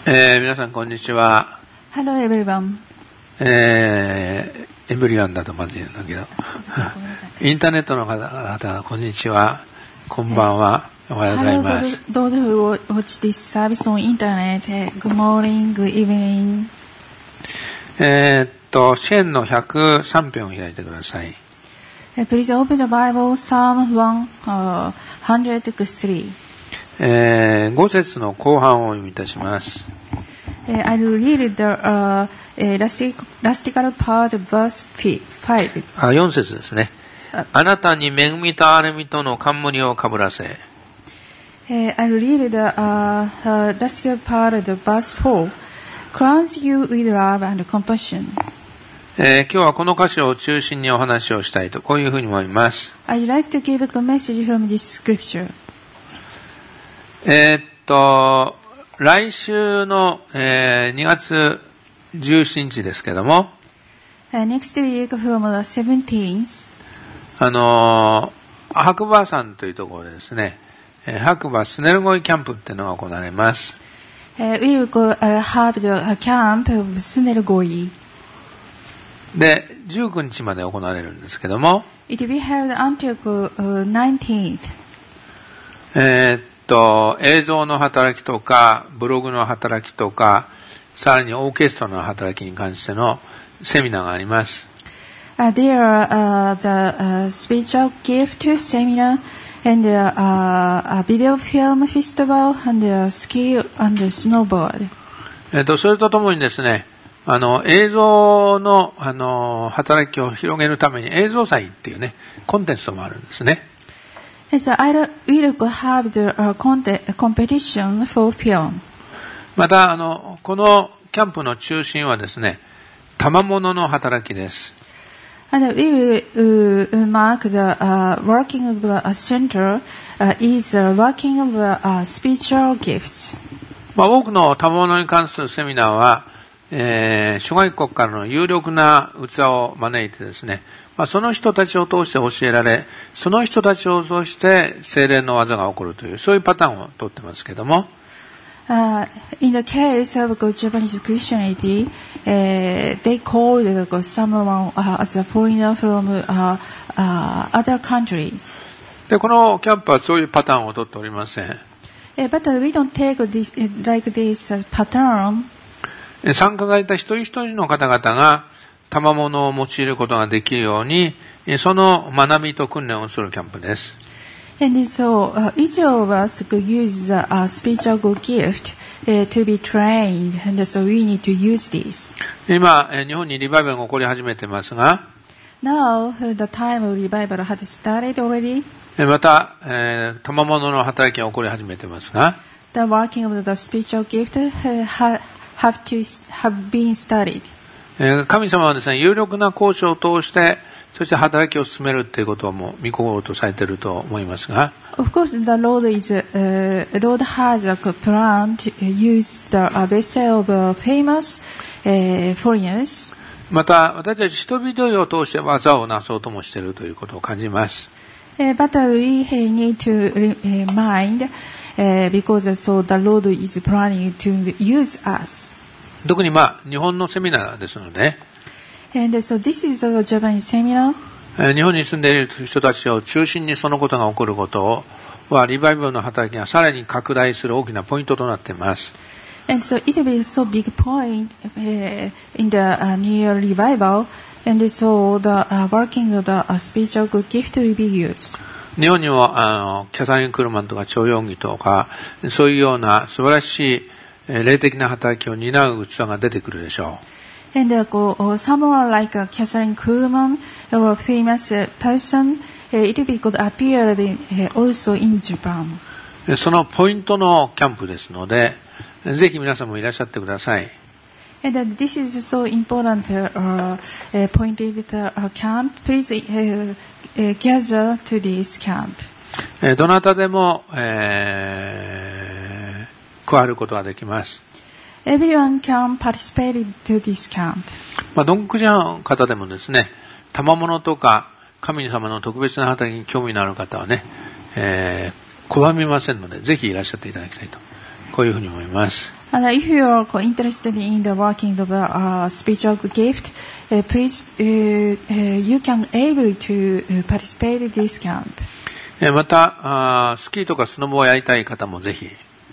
皆さんこんにちは。 Hello everyone. エブリワンだとまず言うんだけどインターネットの方々こんにちは、こんばんは、おはようございます。 Hello, those who watch this service on internet. Good morning, good evening. 支援の103編を開いてください。 Please open the Bible, Psalm 103. 5節の後半をお読みいたします。 I will read the lastical part of verse 5. 4節ですね。あなたに恵みと憐れみとの冠をかぶらせ。 I will read the lastical part of the verse 4. Crowns you with love and compassion. 今日はこの歌詞を中心にお話をしたいと、こういうふうに思います。 I'd like to give a message from this scripture. 来週の、2月17日ですけども、 Next week from the 17th, 白馬山というところでですね、白馬スネルゴイキャンプっていうのが行われます。 we will go have the camp of Sunelgoi. で、19日まで行われるんですけども、 It will be held until 19th. 映像の働きとか、ブログの働きとか、さらにオーケストラの働きに関してのセミナーがあります。 There are the spiritual gift seminar and the video film festival and the ski and the snowboard. それとともにですね、映像の、働きを広げるために映像祭っていうね、コンテンツもあるんですね。 So I will have the competition for film. また、このキャンプの中心はですね、賜物の働きです。 And we will mark the working of the center is the working of spiritual gifts. 多くの賜物に関するセミナーは、諸外国からの有力な器を招いてですね、その人たちを通して教えられ、その人たちを通して聖霊の技が起こるという、そういうパターンをとってますけども、 in the case of Japanese Christianity, they call someone as a foreigner from other countries. で、このキャンプはそういうパターンをとっておりません。 But we don't take this like this pattern. 参加がいた一人一人の方々が賜物を用いることができるように、その学びと訓練をするキャンプです。 And so each of us could use the spiritual gift to be trained, and so we need to use this. 今、日本にリバイバルが起こり始めてますが、 Now the time of revival has started already. また、賜物の働きが起こり始めてますが、 The working of the spiritual gift have been started. 神様はですね、有力な講師を通して、そして働きを進めるということをも御心とされていると思いますが、 Of course, the Lord has a plan to use the vessel of famous foreigners. また、私たち人々を通して技をなそうともしているということを感じます。 But we need to remind, because so the Lord is planning to use us. 特に日本のセミナーですので、 And so this is a Japanese seminar. 日本に住んでいる人たちを中心にそのことが起こることは、リバイバルの働きがさらに拡大する大きなポイントとなっています。 And so it will be so big point in the near revival, and so the working of the spiritual gift will be used. 日本にもキャサリン・クルマンとか徴用儀とか、そういうような素晴らしい霊的な働きを担う器が出てくるでしょう。 And someone like Catherine Kuhlman, or a famous person, it will be good appeared also in Japan. そのポイントのキャンプですので、ぜひ皆さんもいらっしゃってください。 And this is so important pointed camp. Please gather to this camp. どなたでも、加わることができます。 Everyone can participate to this camp. どんくじの方でもですね、賜物とか神様の特別な働きに興味のある方はね、拒みませんので、ぜひいらっしゃっていただきたいと、こういうふうに思います。 And if you are interested in the working of spiritual gift, please you can able to participate in this camp. またスキーとかスノボをやりたい方もぜひ。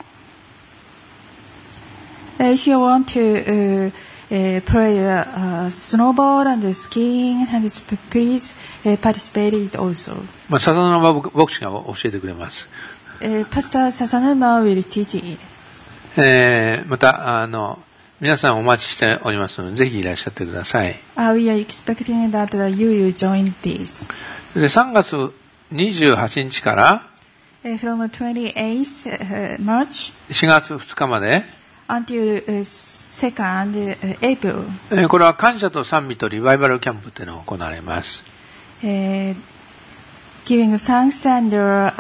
If you want to play snowboard and skiing, and please participate it also. 笹沼牧師が教えてくれます。 Pastor Sasanuma will teach it. また皆さんお待ちしておりますのでぜひいらっしゃってください。 We are expecting that you will join this. で3月28日から from 28th March 4月2日まで until 2nd April. これは感謝と賛美とリバイバルキャンプというのが行われます。 Giving thanks and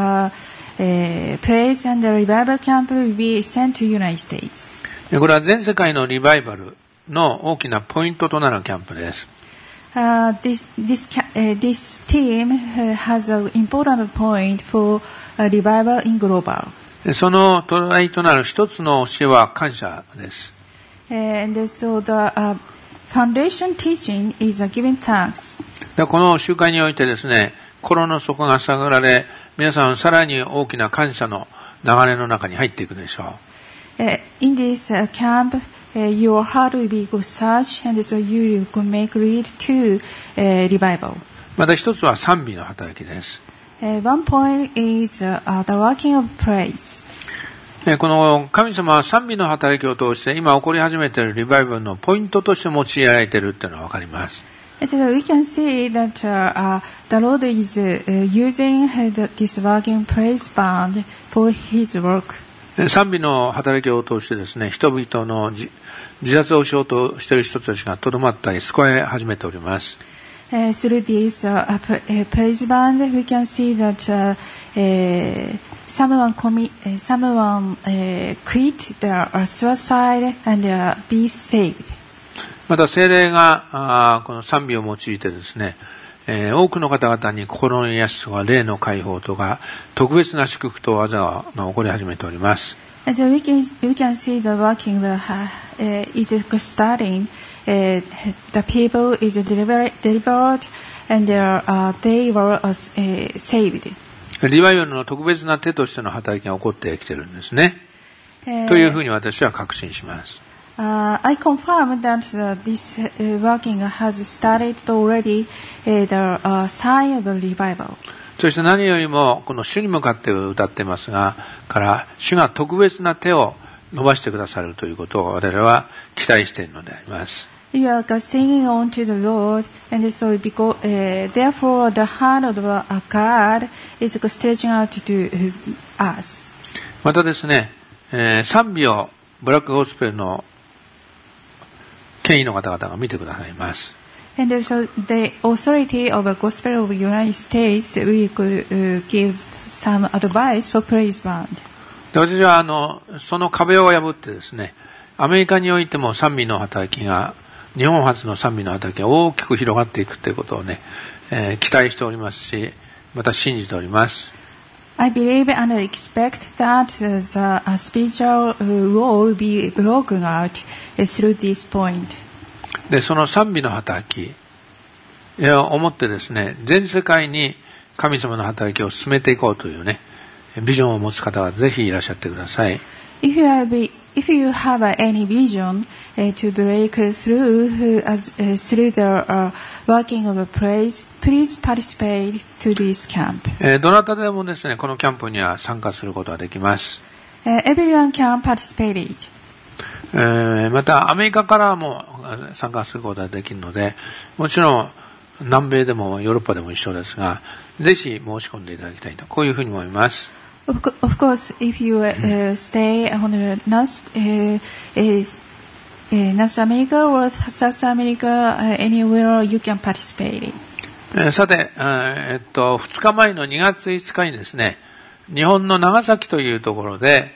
praise and revival camp will be sent to United States. これは全世界のリバイバルの大きなポイントとなるキャンプです。 This team has an important point for revival in global. その土台となる一つの教えは感謝です。 And so the foundation teaching is giving thanks. この集会においてですね、心の底が探られ、皆さんさらに大きな感謝の流れの中に入っていくでしょう。 In this camp, your heart will be searched, and so you will make lead to revival. また一つは賛美の働きです。 One point is the working of praise. この神様は賛美の働きを通して今起こり始めているリバイバルのポイントとして用いられているというのがわかります。 And so we can see that the Lord is using this working praise band for His work. 賛美の働きを通してですね、人々の自殺をしようとしている人たちがとどまったり救われ始めております。 Through this praise band, we can see that someone quit their suicide and be saved. また聖霊がこの賛美を用いてですね、多くの方々に心の癒しとか霊の解放とか特別な祝福と技が起こり始めております。 And so we can see the working is starting. The people is delivered and they were saved. リバイバルの特別な手としての働きが起こってきているんですね。というふうに私は確信します。 I confirm that this working has started already, the sign of revival. そして何よりもこの主に向かって歌っていますが、から主が特別な手を伸ばしてくださるということを我々は期待しているのであります。 You are singing on to the Lord, and so therefore the hand of God is stretching out to us. またですね、賛美をブラックゴスペルの権威の方々が見てくださいます。 And so the authority of the Gospel of the United States will give some advice for praise band. で私はその壁を破ってですね、アメリカにおいても賛美の働きが、日本初の賛美の働きが大きく広がっていくということをね、期待しておりますし、また信じております。 I believe and expect that the spiritual wall will be broken out through this point. で、その賛美の働きを思ってですね、全世界に神様の働きを進めていこうというね、ビジョンを持つ方はぜひいらっしゃってください。 If you have any vision to break through through the working of praise, please participate to this camp. どなたでもですね、このキャンプには参加することができます。 Everyone can participate. またアメリカからも参加することができるので、もちろん南米でもヨーロッパでも一緒ですが、ぜひ申し込んでいただきたいと、こういうふうに思います。 Of course, if you stay on North America or South America, anywhere you can participate. さて、2日前の2月5日にですね、日本の長崎というところで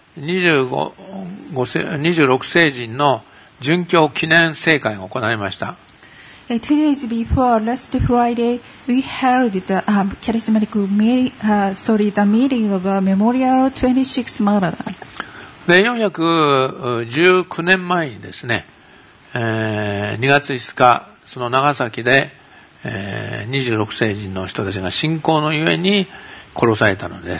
26聖人の殉教記念聖会が行われました。 2 days before last Friday, we held the charismatic meeting, the meeting of Memorial 26 Marathon. で、419年前にですね、2月5日、その長崎で、26世人の人たちが信仰のゆえに殺されたのです。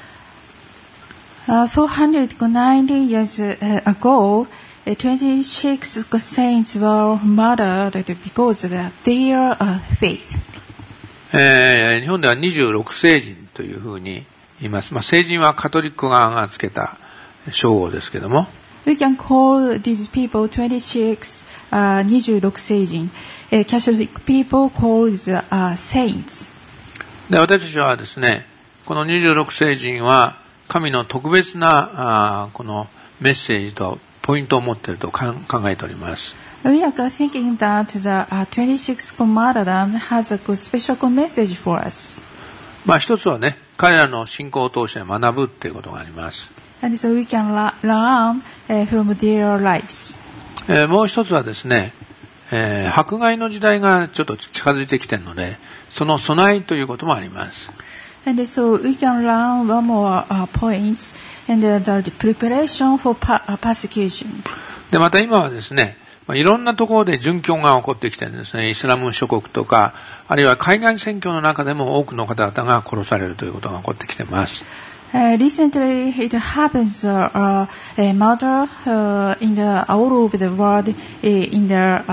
490 years ago, 26 saints were murdered because of their faith. 日本では26世人というふうに言います。聖人はカトリック側がつけた称号ですけども。 We can call these people 26, 26聖人。Catholic people called saints. で、私たちはですね、この26聖人は神の特別なこのメッセージとポイントを持っていると考えております。 We are thinking that the 26 martyrdom has a good special message for us. 一つはね、彼らの信仰を通して学ぶということがあります。 And so we can learn from their lives. もう一つはですね、迫害の時代がちょっと近づいてきているので、その備えということもあります。 And so we can learn one more point, and the preparation for persecution. で、また今はですね、いろんなところで殉教が起こってきているんですね。イスラム諸国とか、あるいは海外選挙の中でも多くの方々が殺されるということが起こってきています。 Recently, it happens murder in all over the world in the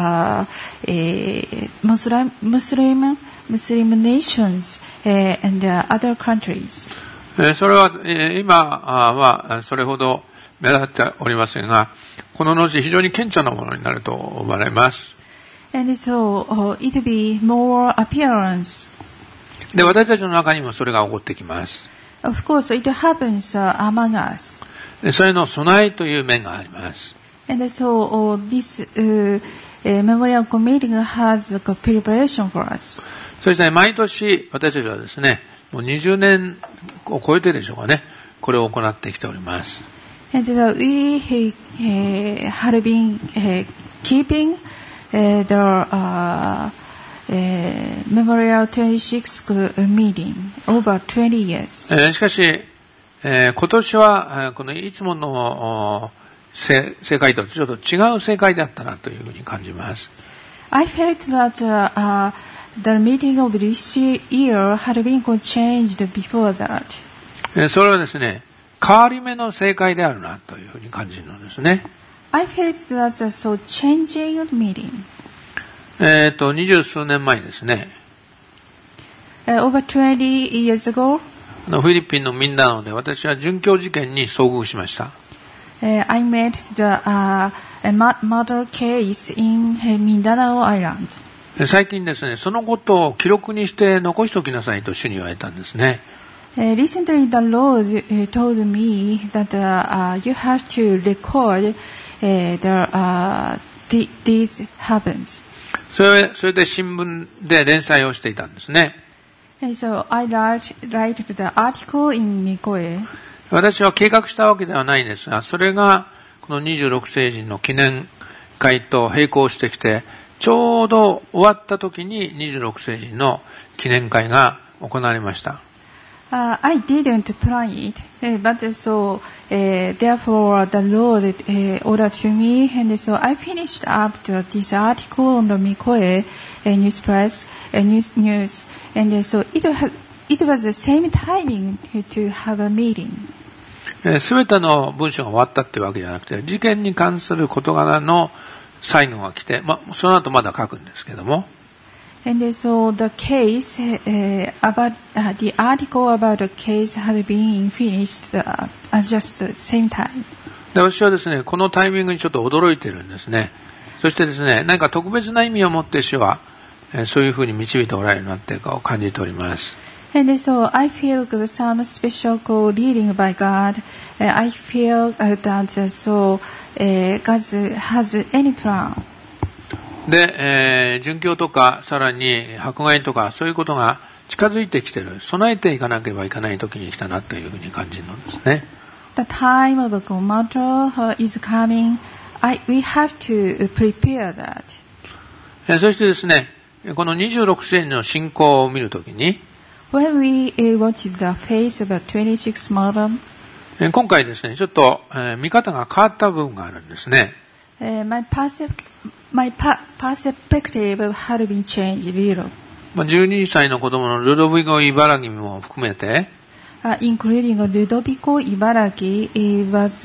Muslim nations and other countries. それは今はそれほど目立っておりませんが、この後非常に顕著なものになると思われます。 And so it will be more appearance. で、私たちの中にもそれが起こってきます。 Of course, it happens among us. それの備えという面があります。 And so this memorial meeting has a preparation for us. そして毎年私たちはですね、もう20年を超えてでしょうかね、これを行ってきております。 And we had been keeping the Memorial 26 meeting over 20 years. しかし、今年はこのいつもの正解とちょっと違う正解だったなというふうに感じます。 I felt that the meeting of this year had been changed before that. それはですね、変わり目の正解であるなというふうに感じるのですね。 I felt that so changing meeting. 20数年前ですね。 Over 20 years ago. フィリピンのミンダナオで私は殉教事件に遭遇しました。 I met the murder case in Mindanao Island. 最近ですね、そのことを記録にして残しておきなさいと主に言われたんですね。 Recently, the Lord told me that you have to record these happens. それで新聞で連載をしていたんですね。 And so I write the article in Mikoe. 私は計画したわけではないんですが、それがこの26聖人の記念会と並行してきて、ちょうど終わった時に26聖人の記念会が行われました。 I didn't plan it, but so therefore the Lord ordered to me, and so I finished up this article on the Mikoe news press news, and so it was the same timing to have a meeting. すべての文章が終わったっていうわけじゃなくて、事件に関する事柄の最後が来て、その後まだ書くんですけども。 And so the case about the article about the case had been finished at just the same time. で、私はですね、このタイミングにちょっと驚いているんですね。そしてですね、何か特別な意味を持って主はそういうふうに導いておられるなっていうかを感じております。 And so I feel some special leading by God. I feel that so God has any plan. で、殉教とかさらに迫害とかそういうことが近づいてきている、備えていかなければいけない時に来たなというふうに感じるんですね。 The time of murder is coming. We have to prepare that. そしてですね、この26世の信仰を見るときに、 When we watch the face of a 26 murder, 今回ですね、ちょっと、見方が変わった部分があるんですね。 My perspective had been changed a little. 12歳の子供のルドビゴ・イバラギも含めて、 including Ludovico Ibaraki, he was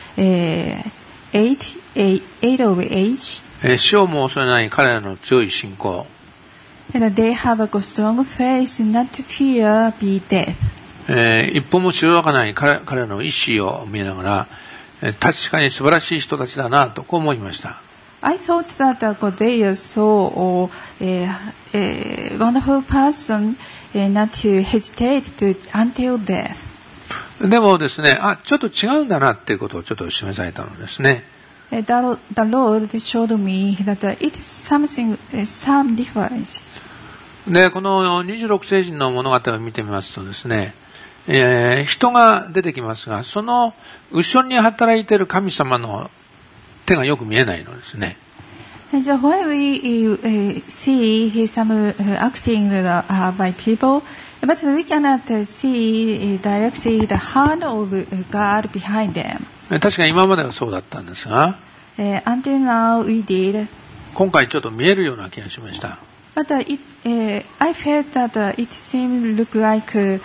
8 of age. 死をも恐れない彼らの強い信仰。 And they have a strong faith not to fear be death. 一歩も退かない彼らの意志を見ながら、確かに素晴らしい人たちだなとこう思いました。 I thought that they are so a wonderful person not to hesitate until death. でもですね、ちょっと違うんだなっていうことをちょっと示されたのですね。 The Lord showed me that it is some difference. で、この26聖人の物語を見てみますとですね、人が出てきますが、その後ろに働いている神様の手がよく見えないのですね。 So when we see some acting by people, but we cannot see directly the hand of God behind them. 確かに今まではそうだったんですが、 until now we did. 今回ちょっと見えるような気がしました。 But I felt that it seemed look like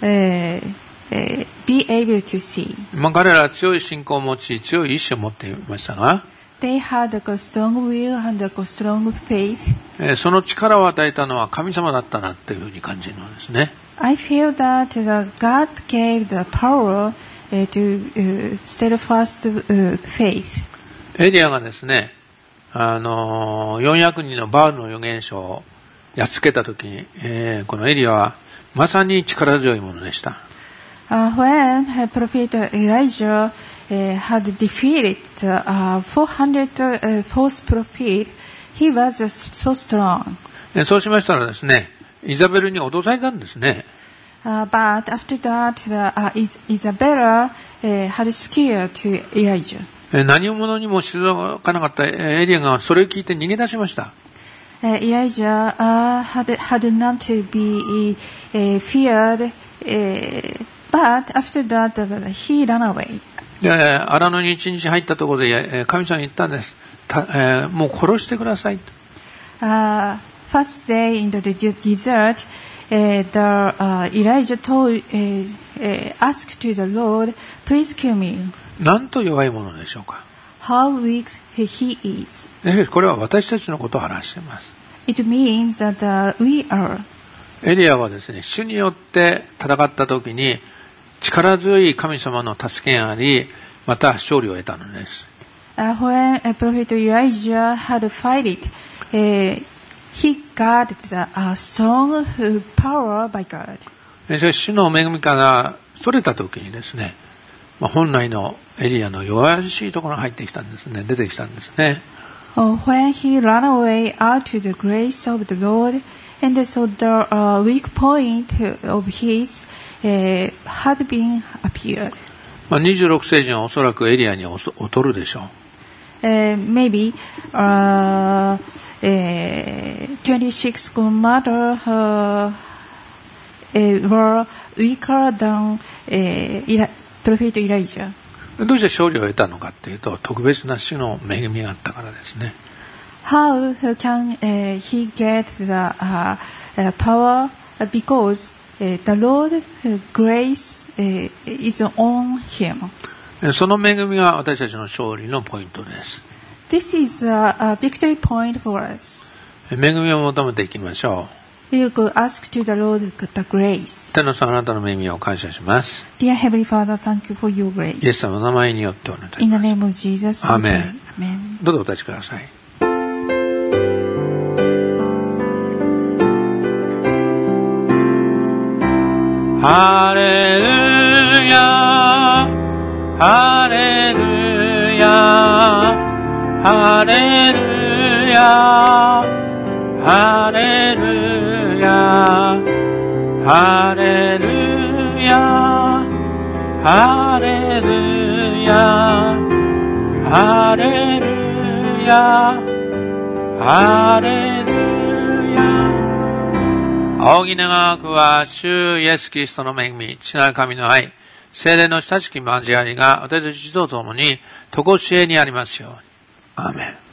be able to see. 彼らは強い信仰を持ち、強い意志を持っていましたが、 They had a strong will and a strong faith. その力を与えたのは神様だったなというふうに感じるのですね。 I feel that God gave the power to steadfast faith. エリアがですね、400人のバールの預言者をやっつけたときに、このエリアはまさに力強いものでした。 When Prophet Elijah had defeated 400 false prophets, he was so strong. そうしましたらですね、イザベルに脅されたんですね。 But after that, Isabella had scared to Elijah. 何者にも退かなかったエリアがそれを聞いて逃げ出しました。 Elijah had not be feared, but after that he ran away. で、荒野に一日入ったところで神様に言ったんです。もう殺してください。 First day in the desert, Elijah asked to the Lord, "Please kill me." なんと弱いものでしょうか。 How weak he is. これは私たちのことを表しています。 It means that we are. エリアはですね、主によって戦ったときに力強い神様の助けがあり、また勝利を得たのです。 When Prophet Elijah had fighted, he got the strong power by God. しかし主の恵みからそれたときにですね、本来のエリアの弱々しいところが入ってきたんですね、出てきたんですね。 When he ran away out to the grace of the Lord, and so the weak point of his had been appeared. 26聖人はおそらくエリアに劣るでしょう。 Maybe 26 commander were weaker than Prophet Elijah. どうして勝利を得たのかというと、特別な主の恵みがあったからですね。 How can he get the power? Because the Lord's grace is on him. その恵みが私たちの勝利のポイントです。 This is a victory point for us. 恵みを求めていきましょう。 You could ask to the Lord the grace. 天の父、あなたの恵みを感謝します。 Dear Heavenly Father, thank you for your grace. イエス様の名前によってお願いいたし In the ます。 name of Jesus, アー we メ pray. ン。 Amen. どうぞお立ちください。ハレルヤ、ハレルヤ、ハレルヤ、ハレルヤ、ハレルヤ、ハレルヤ、ハレルヤ、ハレルヤ。仰ぎ願わくは主イエスキリストの恵み、父なる神の愛、 聖霊の親しき交わりが私たちと共に、とこしえにありますように。アーメン。